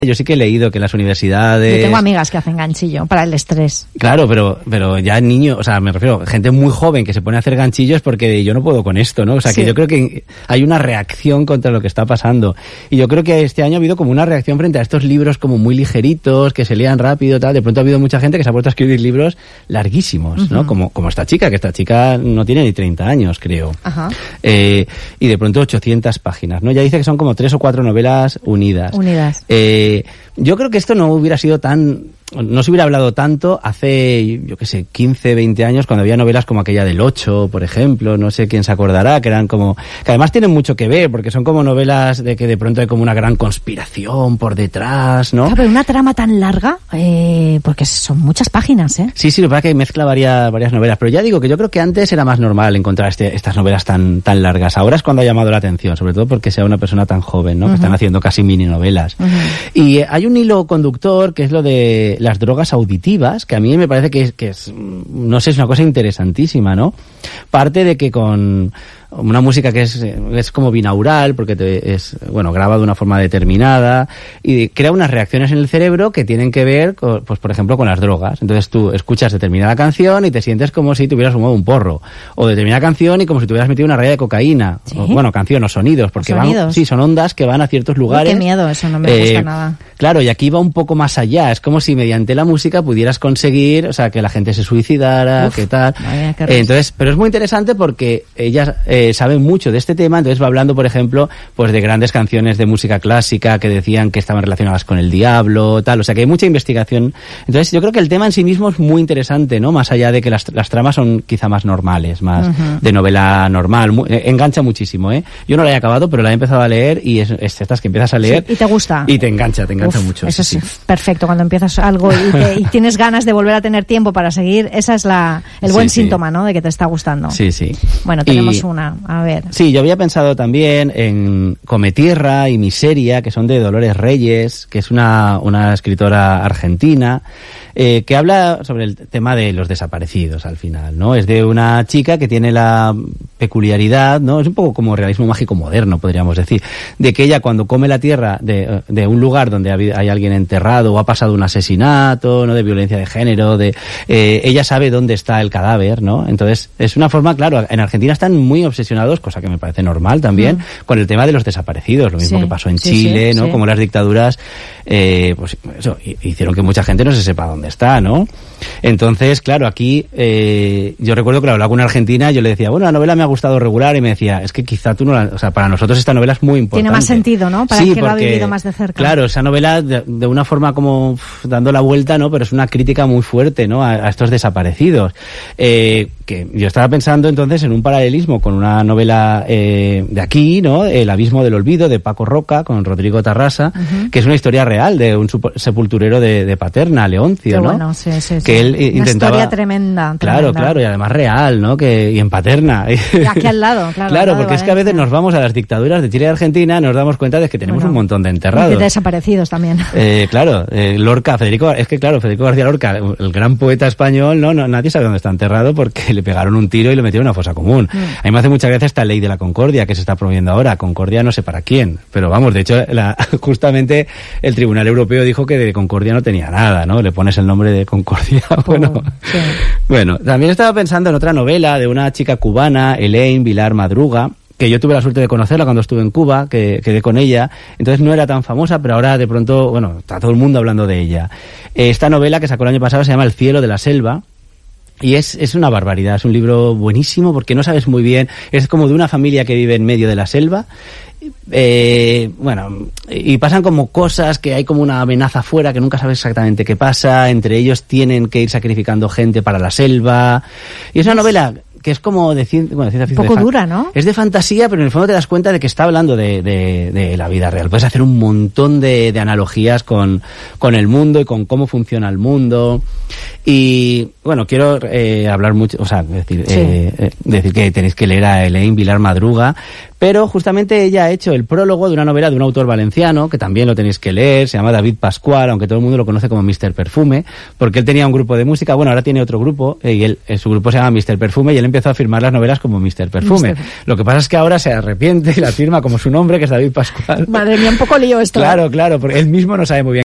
Yo sí que he leído que las universidades... Yo tengo amigas que hacen ganchillo para el estrés. Claro, pero ya niños, o sea, me refiero, gente muy joven que se pone a hacer ganchillos porque yo no puedo con esto, ¿no? O sea, que yo creo que hay una reacción contra lo que está pasando. Y yo creo que este año ha habido como una reacción frente a estos libros como muy ligeritos, que se lean rápido, tal. De pronto ha habido mucha gente que se ha puesto a escribir libros larguísimos, ¿no? Como esta chica, que esta chica no tiene ni 30 años, creo. Ajá. Y de pronto 800 páginas, ¿no? Ya dice que son como 3 o 4 novelas unidas. Yo creo que esto no se hubiera hablado tanto hace, yo qué sé, 15, 20 años, cuando había novelas como aquella del 8, por ejemplo, no sé quién se acordará, que eran como, que además tienen mucho que ver, porque son como novelas de que de pronto hay como una gran conspiración por detrás, ¿no? Claro, pero una trama tan larga, porque son muchas páginas, ¿eh? Sí, lo que pasa es que mezcla varias novelas, pero ya digo que yo creo que antes era más normal encontrar estas novelas tan largas. Ahora es cuando ha llamado la atención, sobre todo porque sea una persona tan joven, ¿no? Que están haciendo casi mini novelas. Y hay un hilo conductor que es lo de las drogas auditivas, que a mí me parece que es, no sé, es una cosa interesantísima, ¿no? Parte de que con una música que es como binaural, porque graba de una forma determinada y crea unas reacciones en el cerebro que tienen que ver con, pues por ejemplo, con las drogas. Entonces tú escuchas determinada canción y te sientes como si te hubieras fumado un porro, o determinada canción y como si te hubieras metido una raya de cocaína. ¿Sí? Canción o sonidos, porque son ondas que van a ciertos lugares. Qué miedo, eso no me gusta nada. Claro, y aquí va un poco más allá. Es como si mediante la música pudieras conseguir, o sea, que la gente se suicidara, que tal. Vaya, entonces, pero es muy interesante porque ella sabe mucho de este tema, entonces va hablando, por ejemplo, pues de grandes canciones de música clásica que decían que estaban relacionadas con el diablo, tal, o sea que hay mucha investigación. Entonces yo creo que el tema en sí mismo es muy interesante, ¿no? Más allá de que las tramas son quizá más normales, más de novela normal, engancha muchísimo, ¿eh? Yo no la he acabado, pero la he empezado a leer y es estas que empiezas a leer. Sí, y te gusta. Y te engancha mucho. Eso es perfecto, cuando empiezas algo y tienes ganas de volver a tener tiempo para seguir, esa es el buen síntoma, ¿no? De que te está gustando. Sí. Bueno, tenemos una, a ver. Sí, yo había pensado también en Cometierra y Miseria, que son de Dolores Reyes, que es una escritora argentina, que habla sobre el tema de los desaparecidos al final, ¿no? Es de una chica que tiene la peculiaridad, ¿no? Es un poco como realismo mágico moderno, podríamos decir, de que ella cuando come la tierra de un lugar donde hay alguien enterrado o ha pasado un asesinato, ¿no? De violencia de género, ella sabe dónde está el cadáver, ¿no? Entonces, es una forma, claro, en Argentina están muy obsesionados, cosa que me parece normal también, con el tema de los desaparecidos, lo mismo que pasó en Chile, ¿no? Como las dictaduras, pues eso, hicieron que mucha gente no se sepa dónde está, ¿no? Entonces, claro, aquí, yo recuerdo que lo hablaba con una argentina, yo le decía, bueno, la novela me ha gustado regular, y me decía, es que quizá tú no o sea, para nosotros esta novela es muy importante. Tiene más sentido, ¿no? Para el que lo ha vivido más de cerca. Claro, esa novela, de una forma como dando la vuelta, ¿no? Pero es una crítica muy fuerte, ¿no? A estos desaparecidos. Que yo estaba pensando entonces en un paralelismo con una novela de aquí, ¿no? El abismo del olvido, de Paco Roca, con Rodrigo Tarrasa, que es una historia real de un sepulturero de Paterna, Leoncio, ¿no? Bueno, sí. Que él intentaba... Una historia tremenda. Claro, y además real, ¿no? Y en Paterna. Y aquí al lado, claro. Claro, porque es que a veces nos vamos a las dictaduras de Chile y Argentina, nos damos cuenta de que tenemos un montón de enterrados. Y de desaparecidos también. Claro, Lorca, Federico García Lorca, el gran poeta español, no, nadie sabe dónde está enterrado porque le pegaron un tiro y lo metieron en una fosa común. A mí me hace mucha gracia esta ley de la concordia que se está promoviendo ahora. Concordia no sé para quién, pero vamos, de hecho, justamente el Tribunal Europeo dijo que de concordia no tenía nada, ¿no? Le pones el nombre de concordia, Bueno, también estaba pensando en otra novela de una chica cubana, Elaine Vilar Madruga, que yo tuve la suerte de conocerla cuando estuve en Cuba, que quedé con ella, entonces no era tan famosa, pero ahora de pronto, bueno, está todo el mundo hablando de ella. Esta novela que sacó el año pasado se llama El cielo de la selva, y es una barbaridad, es un libro buenísimo porque no sabes muy bien, es como de una familia que vive en medio de la selva, y pasan como cosas, que hay como una amenaza afuera que nunca sabes exactamente qué pasa, entre ellos tienen que ir sacrificando gente para la selva, y es una novela que es como de ciencia ficción. Un poco dura, ¿no? Es de fantasía, pero en el fondo te das cuenta de que está hablando de la vida real. Puedes hacer un montón de analogías con el mundo y con cómo funciona el mundo. Y bueno, quiero hablar mucho, o sea, decir que tenéis que leer a Elaine Vilar Madruga, pero justamente ella ha hecho el prólogo de una novela de un autor valenciano, que también lo tenéis que leer, se llama David Pascual, aunque todo el mundo lo conoce como Mr. Perfume, porque él tenía un grupo de música, bueno, ahora tiene otro grupo, y su grupo se llama Mr. Perfume, y él empezó a firmar las novelas como Mr. Perfume. Lo que pasa es que ahora se arrepiente y la firma como su nombre, que es David Pascual. Madre mía, un poco lío esto. Claro, porque él mismo no sabe muy bien